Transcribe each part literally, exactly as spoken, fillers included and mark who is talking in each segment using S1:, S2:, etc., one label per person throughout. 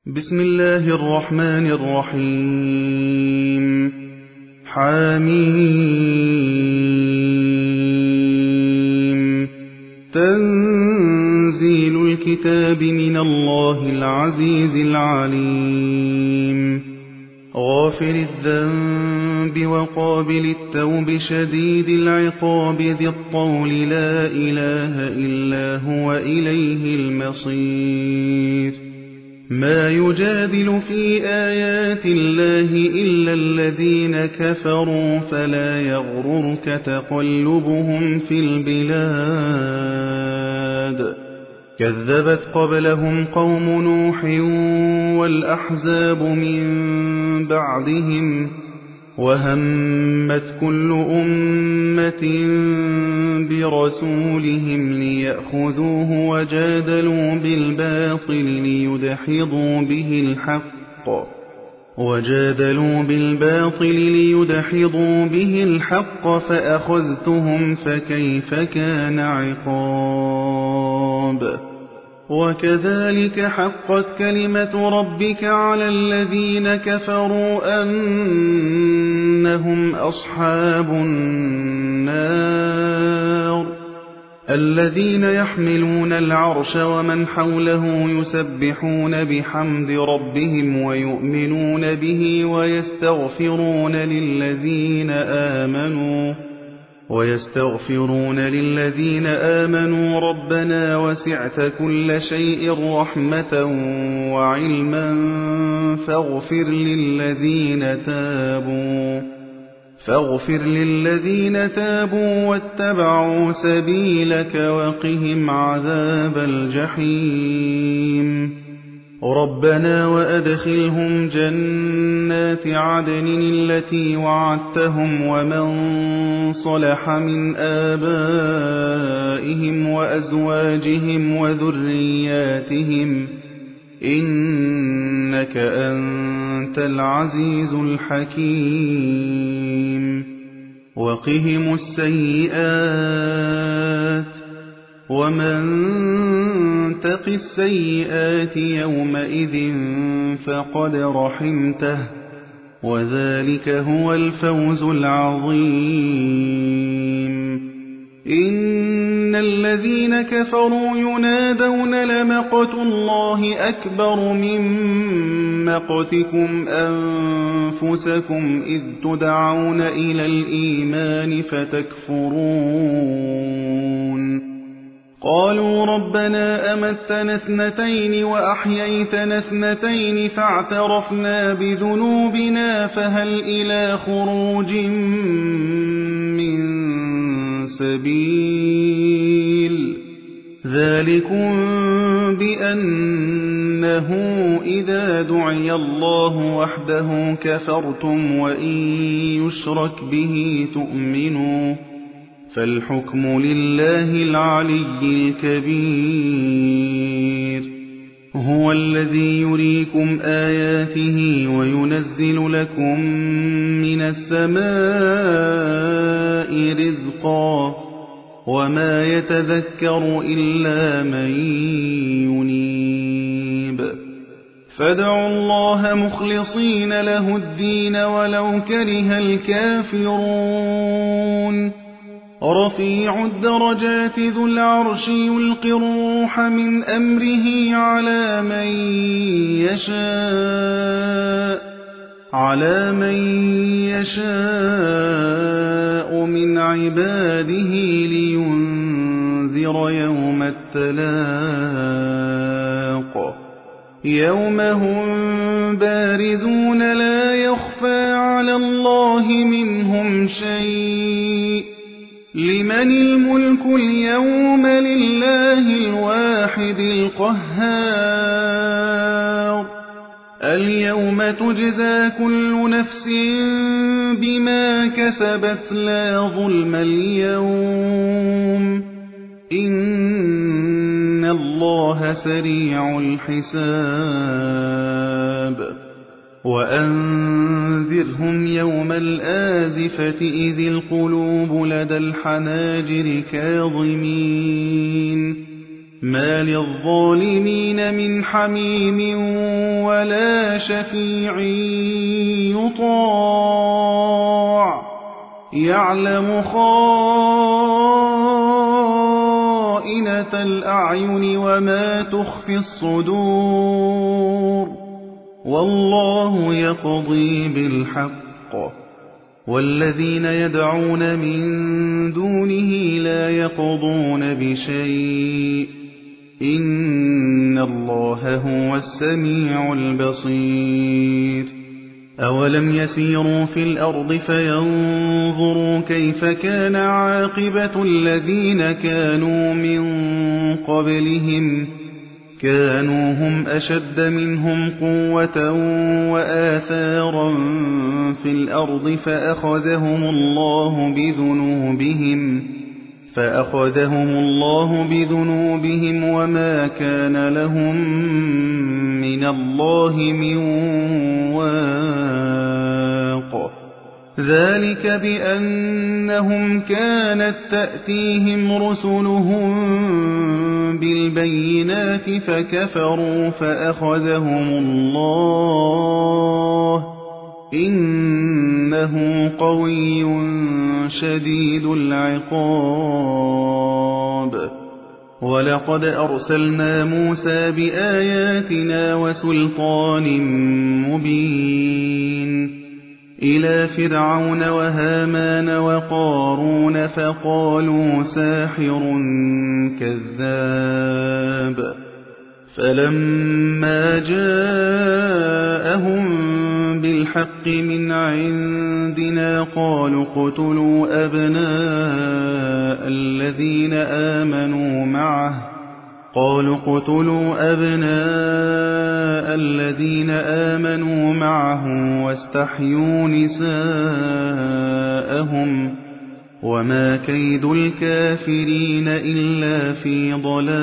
S1: بسم الله الرحمن الرحيم حميم تنزيل الكتاب من الله العزيز العليم غافر الذنب وقابل التوب شديد العقاب ذي الطول لا إله إلا هو إليه المصير ما يجادل في آيات الله إلا الذين كفروا فلا يغررك تقلبهم في البلاد كذبت قبلهم قوم نوح والأحزاب من بعدهم وهمت كل أمة برسولهم ليأخذوه وجادلوا بالباطل ليدحضوا به الحق وجادلوا بالباطل ليدحضوا به الحق فأخذتهم فكيف كان عقاب وكذلك حقت كلمة ربك على الذين كفروا أنهم أصحاب النار الذين يحملون العرش ومن حوله يسبحون بحمد ربهم ويؤمنون به ويستغفرون للذين آمنوا ويستغفرون للذين آمنوا ربنا وسعت كل شيء رحمة وعلما فاغفر للذين تابوا فاغفر للذين تابوا واتبعوا سبيلك وقهم عذاب الجحيم ربنا وأدخلهم جنات عدن التي وعدتهم ومن صلح من آبائهم وأزواجهم وذرياتهم إنك أنت العزيز الحكيم وقهم السيئات ومن تق السيئات يومئذ فقد رحمته وذلك هو الفوز العظيم إن الذين كفروا ينادون لمقت الله أكبر من مقتكم أنفسكم إذ تدعون إلى الإيمان فتكفرون قالوا ربنا أمتنا اثنتين وأحييتنا اثنتين فاعترفنا بذنوبنا فهل إلى خروج من سبيل ذلكم بأنه إذا دعي الله وحده كفرتم وإن يشرك به تؤمنوا فالحكم لله العلي الكبير هو الذي يريكم آياته وينزل لكم من السماء رزقا وما يتذكر إلا من ينيب فادعوا الله مخلصين له الدين ولو كره الكافرون رفيع الدرجات ذو العرش يلقي الروح من أمره على من يشاء على من يشاء من عباده لينذر يوم التلاق يوم هم بارزون لا يخفى على الله منهم شيء لمن الملك اليوم لله الواحد القهار اليوم تجزى كل نفس بما كسبت لا ظلم اليوم إن الله سريع الحساب وأنذرهم يوم الآزفة إذ القلوب لدى الحناجر كاظمين مَا لِلظَّالِمِينَ مِنْ حَمِيمٍ وَلَا شَفِيعٍ يُطَاعُ يَعْلَمُ خَائِنَةَ الْأَعْيُنِ وَمَا تُخْفِي الصُّدُورُ وَاللَّهُ يَقْضِي بِالْحَقِّ وَالَّذِينَ يَدْعُونَ مِن دُونِهِ لَا يَقْضُونَ بِشَيْءٍ إِنَّ اللَّهَ هُوَ السَّمِيعُ الْبَصِيرُ أَوَلَمْ يَسِيرُوا فِي الْأَرْضِ فَيَنظُرُوا كَيْفَ كَانَ عَاقِبَةُ الَّذِينَ كَانُوا مِن قَبْلِهِمْ كَانُوا هُمْ أَشَدَّ مِنْهُمْ قُوَّةً وَآثَارًا فِي الْأَرْضِ فَأَخَذَهُمُ اللَّهُ بِذُنُوبِهِمْ فَأَخَذَهُمُ اللَّهُ بِذُنُوبِهِمْ وَمَا كَانَ لَهُم مِّنَ اللَّهِ مِن وَاقٍ ذَلِكَ بِأَنَّهُمْ كَانَتْ تَأْتِيهِمْ رُسُلُهُم بِالْبَيِّنَاتِ فَكَفَرُوا فَأَخَذَهُمُ اللَّهُ إِنَّهُ قَوِيٌّ شَدِيدُ الْعِقَابِ وَلَقَدْ أَرْسَلْنَا مُوسَىٰ بِآيَاتِنَا وَسُلْطَانٍ مُّبِينٍ إِلَىٰ فِرْعَوْنَ وَهَامَانَ وَقَارُونَ فَقَالُوا سَاحِرٌ كَذَّابٌ فَلَمَّا جَاءَهُم بِالْحَقِّ مِنْ عِندِنَا قَالُوا اقْتُلُوا أَبْنَاءَ الَّذِينَ آمَنُوا مَعَهُ قالوا اقتلوا أبناء الذين آمنوا معه واستحيوا نساءهم وما كيد الكافرين إلا في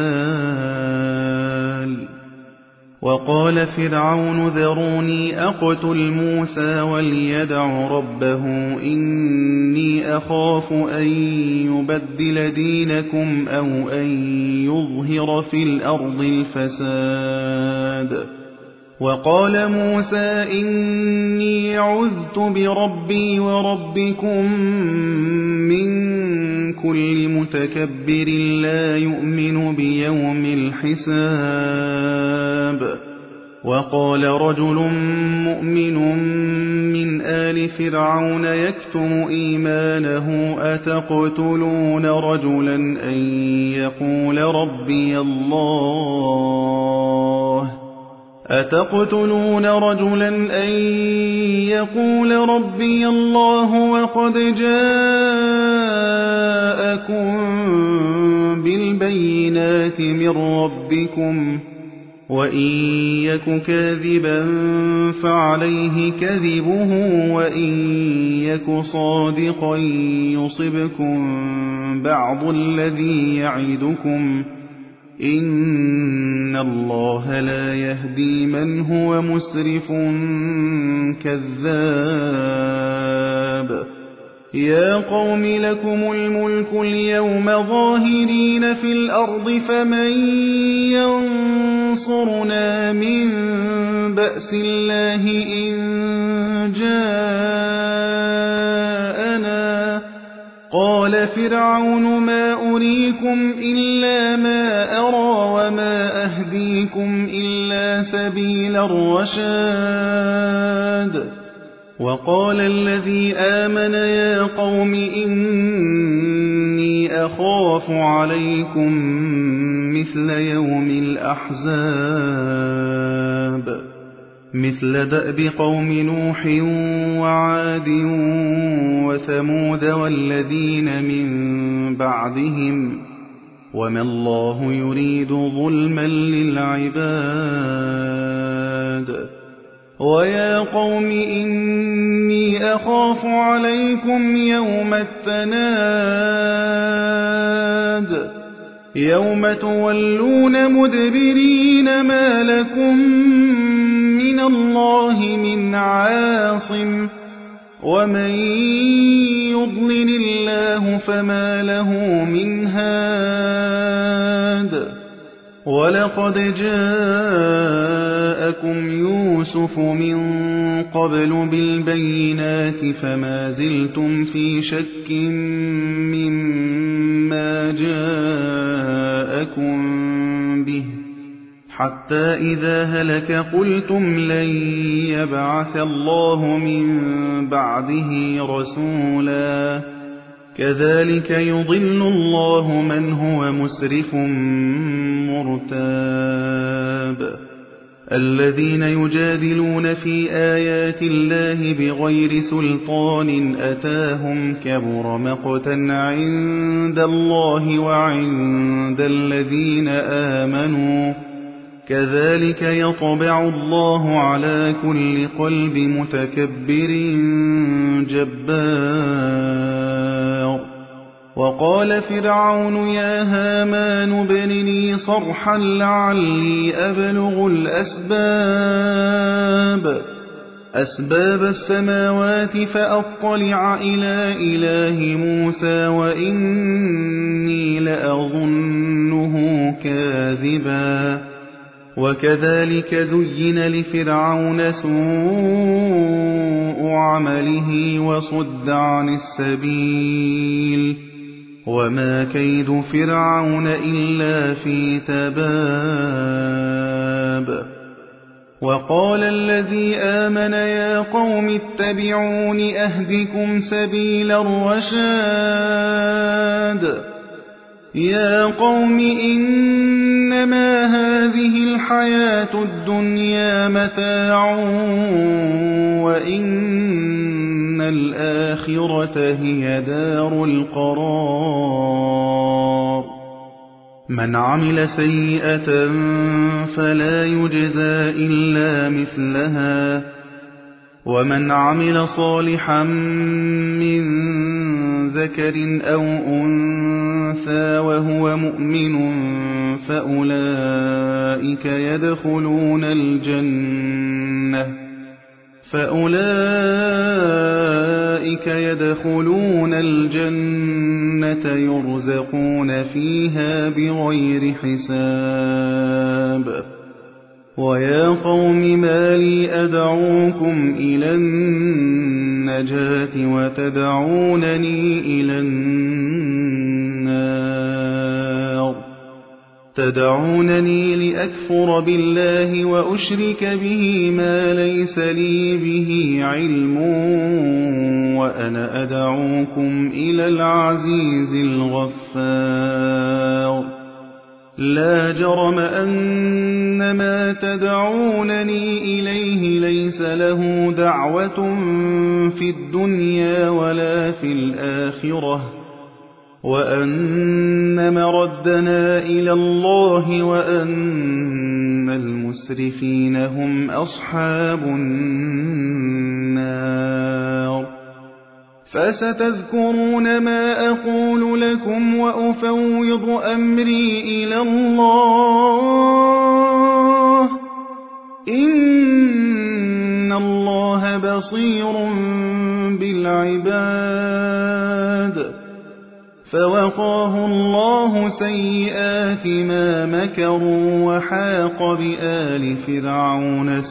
S1: ضلال وقال فرعون ذروني أقتل موسى وليدع ربه إني أخاف أن يبدل دينكم أو أن يظهر في الأرض الفساد وقال موسى إني عذت بربي وربكم من كل متكبر لا يؤمن بيوم الحساب وقال رجل مؤمن من آل فرعون يكتم إيمانه أتقتلون رجلا أن يقول ربي الله أتقتلون رجلا أن يقول ربي الله وقد جاءكم بالبينات من ربكم وإن يك كاذبا فعليه كذبه وإن يك صادقا يصبكم بعض الذي يعدكم إن الله لا يهدي من هو مسرف كذاب يا قوم لكم الملك اليوم ظاهرين في الأرض فمن ينصرنا من بأس الله إن جاءنا قال فرعون ما أريكم إلا ما أرى وما أهديكم إلا سبيل الرشاد وقال الذي آمن يا قوم إني أخاف عليكم مثل يوم الأحزاب مثل دأب قوم نوح وعاد وثمود والذين من بعدهم وما الله يريد ظلما للعباد ويا قوم إني أخاف عليكم يوم التناد يوم تولون مدبرين ما لكم من الله من عاصم ومن يضلل الله فما له من هاد وَلَقَدْ جَاءَكُمْ يُوسُفُ مِن قَبْلُ بِالْبَيِّنَاتِ فَمَا زِلْتُمْ فِي شَكٍّ مِّمَّا جَاءَكُم بِهِ حَتَّىٰ إِذَا هَلَكَ قُلْتُمْ لَن يَبْعَثَ اللَّهُ مِن بَعْدِهِ رَسُولًا كَذَٰلِكَ يُضِلُّ اللَّهُ مَنْ هُوَ مُسْرِفٌ مُّرْتَابٌ الَّذِينَ يُجَادِلُونَ فِي آيَاتِ اللَّهِ بِغَيْرِ سُلْطَانٍ أَتَاهُمْ كَبُرَ مَقْتًا عِندَ اللَّهِ وَعِندَ الَّذِينَ آمَنُوا كَذَٰلِكَ يَطْبَعُ اللَّهُ عَلَىٰ كُلِّ قَلْبِ مُتَكَبِّرٍ جَبَّارٍ وَقَالَ فِرْعَوْنُ يَا هَامَانُ ابْنِ لِي صَرْحًا لَّعَلِّي أَبْلُغُ الْأَسْبَابَ أَسْبَابَ السَّمَاوَاتِ فَأَطَّلِعَ إِلَىٰ إِلَٰهِ مُوسَىٰ وَإِنِّي لَأَظُنُّهُ كَاذِبًا وَكَذَٰلِكَ زُيِّنَ لِفِرْعَوْنَ سُوءُ عَمَلِهِ وَصُدَّ عَنِ السَّبِيلِ وَمَا كَيْدُ فِرْعَوْنَ إِلَّا فِي تَبَابٍ وَقَالَ الَّذِي آمَنَ يَا قَوْمِ اتَّبِعُونِ أَهْدِكُمْ سَبِيلَ الرَّشَادِ يَا قَوْمِ إِنَّمَا هَٰذِهِ الْحَيَاةُ الدُّنْيَا مَتَاعٌ وَإِنَّ الْآخِرَةَ هِيَ دَارُ الْقَرَارِ مَنْ عَمِلَ سَيِّئَةً فَلَا يُجْزَىٰ إِلَّا مِثْلَهَا وَمَنْ عَمِلَ صَالِحًا مِّن ذَكَرٍ أَوْ أُنثَىٰ وَهُوَ مُؤْمِنٌ فَأُولَٰئِكَ يَدْخُلُونَ الْجَنَّةَ فَأُولَٰئِكَ يَدْخُلُونَ الْجَنَّةَ يُرْزَقُونَ فِيهَا بِغَيْرِ حِسَابٍ وَيَا قَوْمِ مَا لِي أَدْعُوكُمْ إِلَى النَّجَاةِ وَتَدْعُونَنِي إِلَى النَّارِ تَدْعُونَنِي لِأَكْفُرَ بِاللَّهِ وَأُشْرِكَ بِهِ مَا لَيْسَ لِي بِهِ عِلْمٌ وَأَنَا أَدْعُوكُمْ إِلَى الْعَزِيزِ الْغَفَّارِ لَا جَرَمَ أَنَّ مَا تَدْعُونَنِي إِلَيْهِ لَيْسَ لَهُ دَعْوَةٌ فِي الدُّنْيَا وَلَا فِي الْآخِرَةِ وَأَنَّ مَرَدَّنَا إِلَى اللَّهِ وَأَنَّ الْمُسْرِفِينَ هُمْ أَصْحَابُ النَّارِ فَسَتَذْكُرُونَ مَا أَقُولُ لَكُمْ وَأُفَوِّضُ أَمْرِي إِلَى اللَّهِ ۚ إِنَّ اللَّهَ بَصِيرٌ بِالْعِبَادِ فَوَقَاهُ اللَّهُ سَيِّئَاتِ مَا مَكَرُوا وَحَاقَ بِآلِ فِرْعَوْنَ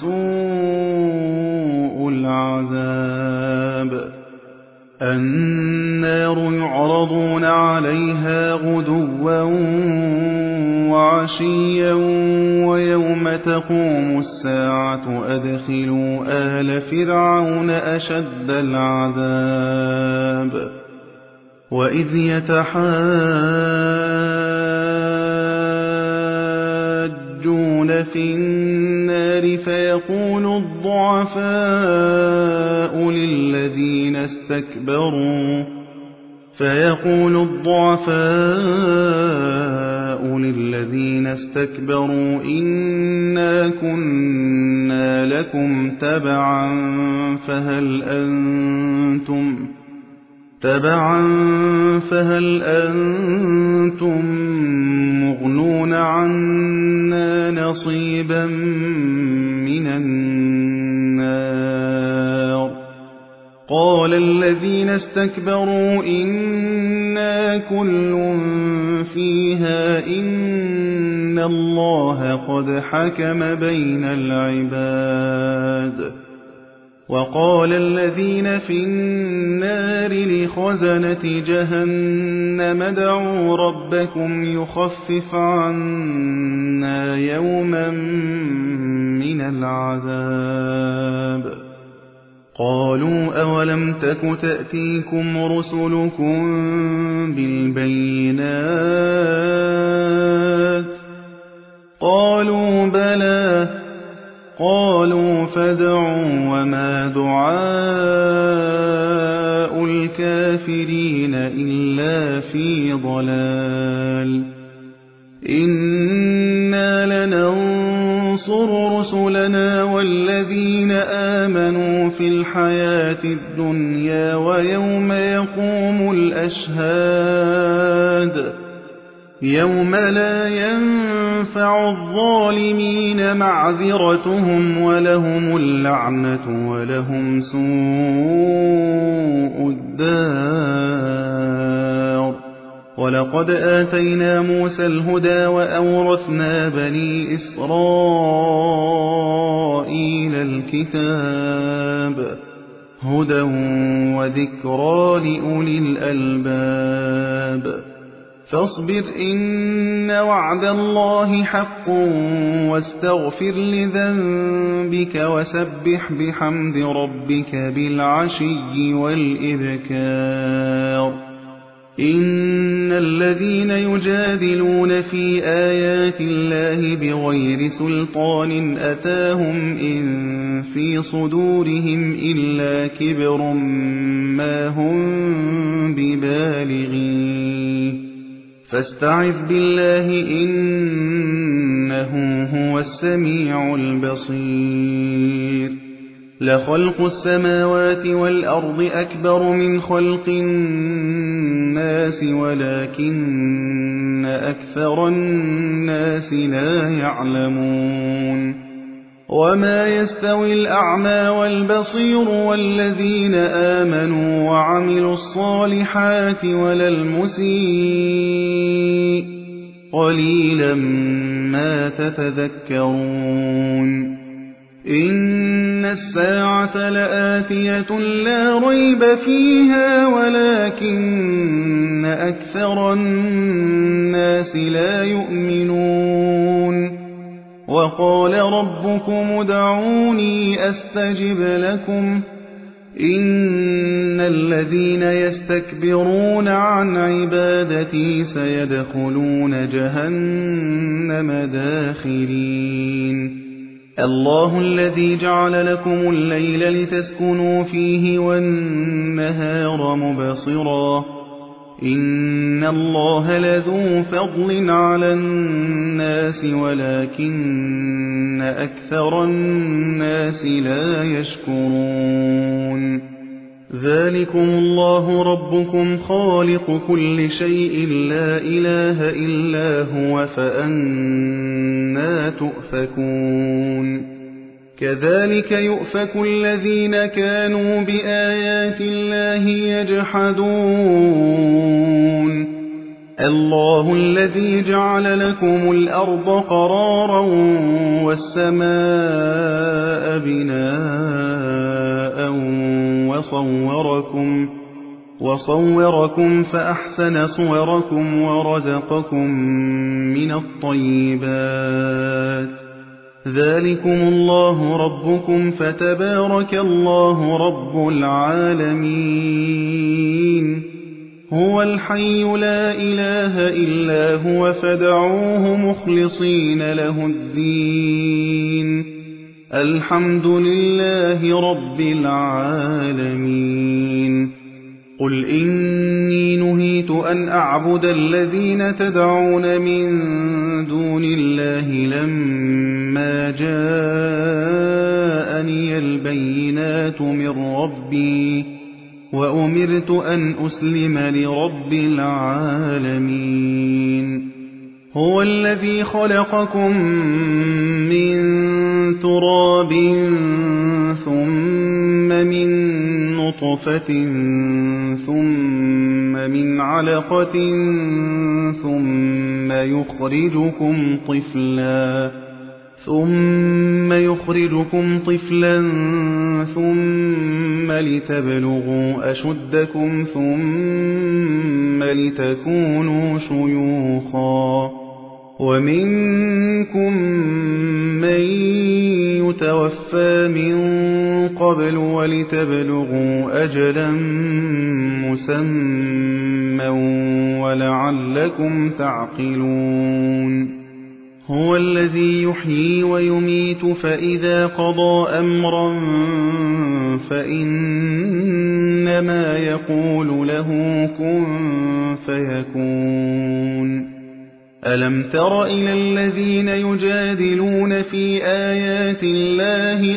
S1: سُوءُ الْعَذَابِ النَّارُ يُعْرَضُونَ عَلَيْهَا غُدُوًّا وَعَشِيًّا وَيَوْمَ تَقُومُ السَّاعَةُ أَدْخِلُوا آلَ فِرْعَوْنَ أَشَدَّ الْعَذَابِ وَإِذْ يَتَحَاجُّونَ فِي النَّارِ فَيَقُولُ الضُّعَفَاءُ لِلَّذِينَ اسْتَكْبَرُوا فَيَقُولُ الضُّعَفَاءُ لِلَّذِينَ اسْتَكْبَرُوا إِنَّا كُنَّا لَكُمْ تَبَعًا فَهَلْ أَنتُمْ تَبَعًا فَهَلْ أَنتُم مُّغْنُونَ عَنَّا نَصِيبًا مِّنَ النَّارِ قَالَ الَّذِينَ اسْتَكْبَرُوا إِنَّا كُلٌّ فِيهَا إِنَّ إِنَّ اللَّهَ قَدْ حَكَمَ بَيْنَ الْعِبَادِ وَقَالَ الَّذِينَ فِي النَّارِ لِخَزَنَةِ جَهَنَّمَ ادْعُوا رَبَّكُمْ يُخَفِّفْ عَنَّا يَوْمًا مِّنَ الْعَذَابِ قَالُوا أَوَلَمْ تَكُ تَأْتِيكُمْ رُسُلُكُم بِالْبَيِّنَاتِ قَالُوا بَلَىٰ قَالُوا فَادْعُوا وَمَا دُعَاءُ الْكَافِرِينَ إِلَّا فِي ضَلَالٍ إِنَّا لَنَنصُرُ رُسُلَنَا وَالَّذِينَ آمَنُوا فِي الْحَيَاةِ الدُّنْيَا وَيَوْمَ يَقُومُ الْأَشْهَادُ يَوْمَ لَا يَنفَعُ الظَّالِمِينَ مَعْذِرَتُهُمْ وَلَهُمُ اللَّعْنَةُ وَلَهُمْ سُوءُ الدَّارِ وَلَقَدْ آتَيْنَا مُوسَى الْهُدَىٰ وَأَوْرَثْنَا بَنِي إِسْرَائِيلَ الْكِتَابَ هُدًى وَذِكْرَىٰ لِأُولِي الْأَلْبَابِ فاصبر إن وعد الله حق واستغفر لذنبك وسبح بحمد ربك بالعشي والإبكار إن الذين يجادلون في آيات الله بغير سلطان أتاهم إن في صدورهم إلا كبر ما هم ببالغين فاستعذ بالله إنه هو السميع البصير لخلق السماوات والأرض أكبر من خلق الناس ولكن أكثر الناس لا يعلمون وما يستوي الأعمى والبصير والذين آمنوا وعملوا الصالحات ولا المسيء قليلا ما تتذكرون إن الساعة لآتية لا ريب فيها ولكن أكثر الناس لا يؤمنون وقال ربكم ادعوني أستجب لكم إن الذين يستكبرون عن عبادتي سيدخلون جهنم داخرين الله الذي جعل لكم الليل لتسكنوا فيه والنهار مبصرا إن الله لذو فضل على الناس ولكن أكثر الناس لا يشكرون ذلكم الله ربكم خالق كل شيء لا إله إلا هو فأنى تؤفكون كذلك يؤفك الذين كانوا بآيات الله يجحدون الله الذي جعل لكم الأرض قرارا والسماء بناء وصوركم وصوركم فأحسن صوركم ورزقكم من الطيبات ذلكم الله ربكم فتبارك الله رب العالمين هو الحي لا إله إلا هو فادعوه مخلصين له الدين الحمد لله رب العالمين قل إني نهيت أن أعبد الذين تدعون من دون الله لما جاءني البينات من ربي وأمرت أن أسلم لرب العالمين هو الذي خلقكم من تراب ثم من نطفة ثم من علقة ثم يخرجكم طفلا ثم يخرجكم طفلا ثم لتبلغوا أشدكم ثم لتكونوا شيوخا ومنكم من يتوفى من قبل ولتبلغوا أجلا مسمى ولعلكم تعقلون هو الذي يحيي ويميت فإذا قضى أمرا فإنما يقول له كن فيكون ألم تر إلى الذين يجادلون في آيات الله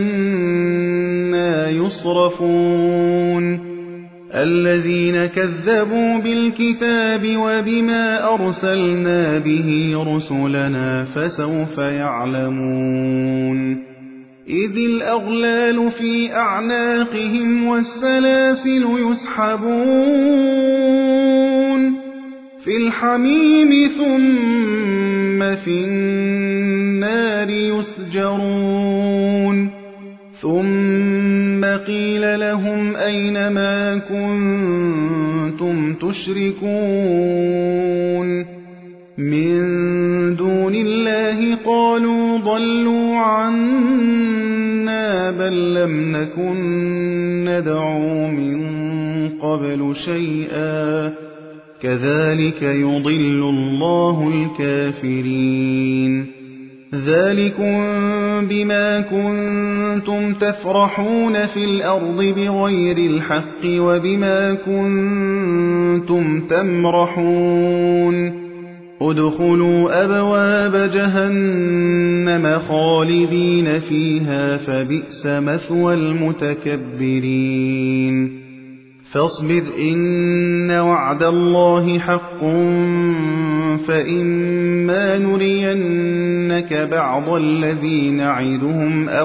S1: أنى يصرفون الذين كذبوا بالكتاب وبما أرسلنا به رسلنا فسوف يعلمون إذ الأغلال في أعناقهم والسلاسل يسحبون في الحميم ثم في النار يسجرون ثم قيل لهم أين ما كنتم تشركون من دون الله قالوا ضلوا عنا بل لم نكن ندعو من قبل شيئا كذلك يضل الله الكافرين ذلكم بما كنتم تفرحون في الأرض بغير الحق وبما كنتم تمرحون ادخلوا أبواب جهنم خالدين فيها فبئس مثوى المتكبرين فاصبر إن وعد الله حق فإما نرينك بعض الذي نعدهم أو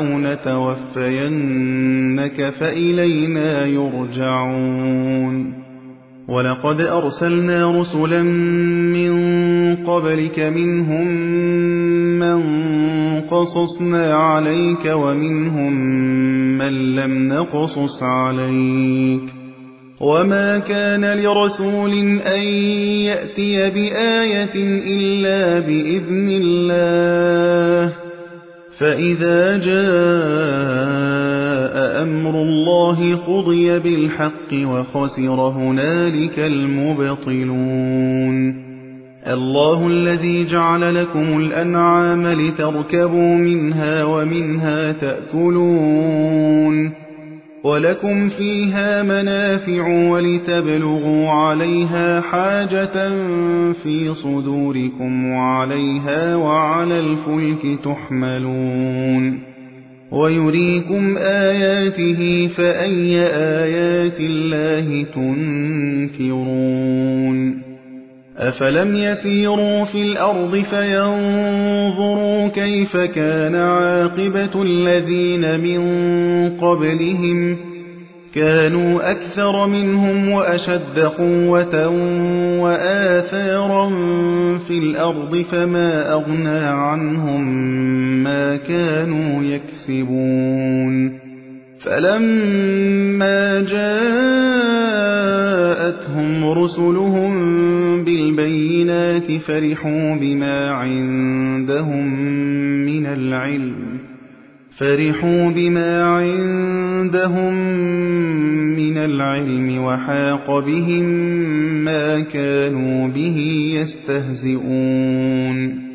S1: نتوفينك فإلينا يرجعون ولقد أرسلنا رسلا من قبلك منهم من قصصنا عليك ومنهم من لم نقصص عليك وما كان لرسول أن يأتي بآية إلا بإذن الله فإذا جاء أمر الله قضي بالحق وخسر هنالك المبطلون الله الذي جعل لكم الأنعام لتركبوا منها ومنها تأكلون ولكم فيها منافع ولتبلغوا عليها حاجة في صدوركم وعليها وعلى الفلك تحملون ويريكم آياته فأي آيات الله تنكرون أفلم يسيروا في الأرض فينظروا كيف كان عاقبة الذين من قبلهم كانوا أكثر منهم وأشد قوة وآثارا في الأرض فما أغنى عنهم ما كانوا يكسبون فلما جاءتهم رسلهم بالبينات فرحوا بما عندهم من العلم فرحوا بما عندهم من العلم وحاق بهم ما كانوا به يستهزئون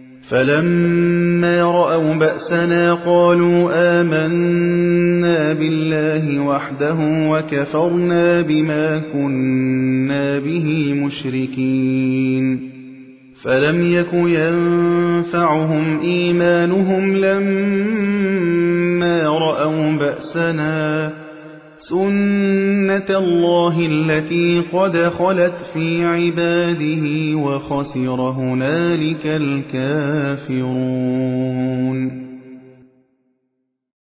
S1: فلما رأوا بأسنا قالوا آمنا بالله وحده وكفرنا بما كنا به مشركين فلم يك ينفعهم إيمانهم لما رأوا بأسنا سنة الله التي قد خلت في عباده وخسر هنالك الكافرون